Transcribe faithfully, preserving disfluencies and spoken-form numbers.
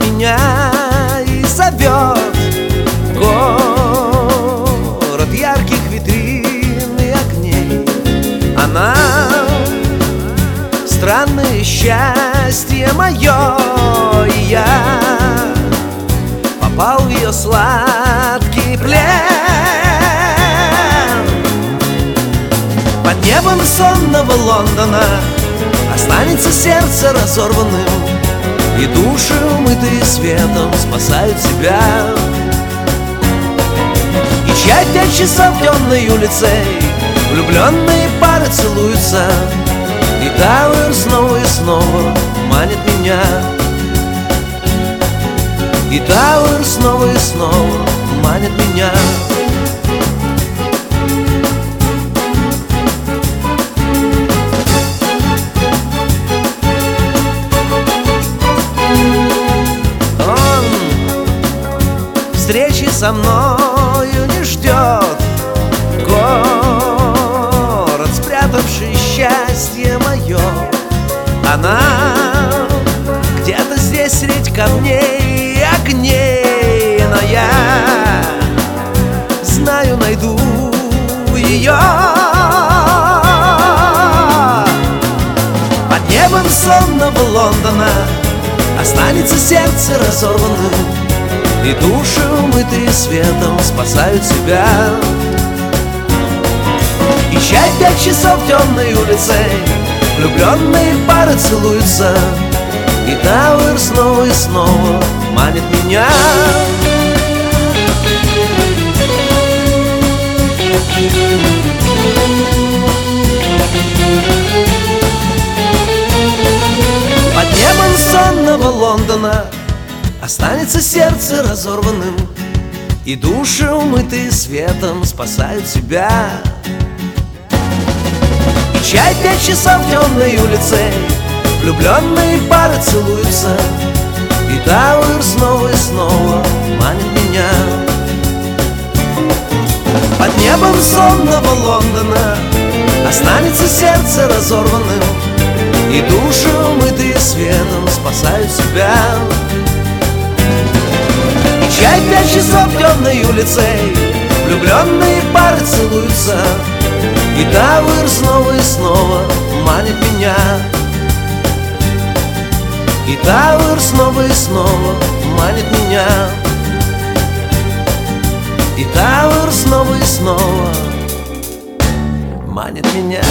меня и зовет. Город ярких витрин и огней. Она — странное счастье мое, и я попал в ее сладкий плен. Под небом сонного Лондона останется сердце разорванным, и души, умытые светом, спасают себя. И чай пять часов темной улицей влюбленные пары целуются, и Тауэр снова и снова манит меня. И Тауэр снова и снова манит меня. Он встречи со мною не ждет. Город, спрятавший счастье мое. Она где-то здесь средь камней и огней, но я знаю, найду ее. Под небом сонного Лондона останется сердце разорванным, и души, умытые светом, спасают себя. И чай пять часов темной улицей влюбленные пары целуются, и Тауэр снова и снова манит меня. Под небом сонного Лондона останется сердце разорванным, и души, умытые светом, спасают себя. И чай пять часов темной улицей влюбленные пары целуются, и Тауэр снова и снова манит меня. Под небом сонного Лондона останется сердце разорванным, и души, умытые светом, спасают себя. И чай пять часов темной улицей влюбленные пары целуются, и Тауэр снова и снова манит меня. И Тауэр снова и снова манит меня. И Тауэр снова и снова манит меня.